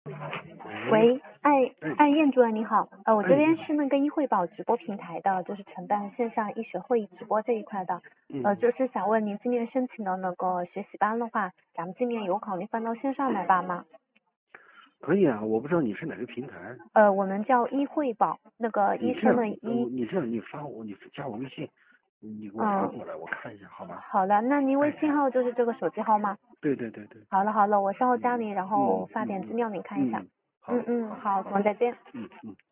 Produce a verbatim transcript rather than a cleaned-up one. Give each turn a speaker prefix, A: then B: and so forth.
A: 喂，哎
B: 哎
A: 哎，燕主任你好，呃，我这
B: 哎
A: 边是那个医惠宝直播平台的，就是承办线上医学会议直播这一块的，呃，
B: 嗯，
A: 就是想问您今年申请的那个学习班的话，咱们今年有考虑搬到线上来办吗？
B: 可以啊，我不知道你是哪个平台。
A: 呃，我们叫医惠宝，那个医生
B: 你这样，呃
A: 的医，
B: 你这样，你发我，你加我微信，你给我发
A: 嗯，
B: 过来，我看一下，好吧？
A: 好的，那您微
B: 哎，
A: 信号就是这个手机号吗？
B: 对对对对，
A: 好了好了，我稍后加
B: 嗯
A: 你，然后
B: 嗯
A: 发
B: 嗯嗯
A: 点资料你看一下。
B: 嗯嗯，好，
A: 嗯嗯，
B: 好，
A: 好，我们再见。
B: 嗯嗯。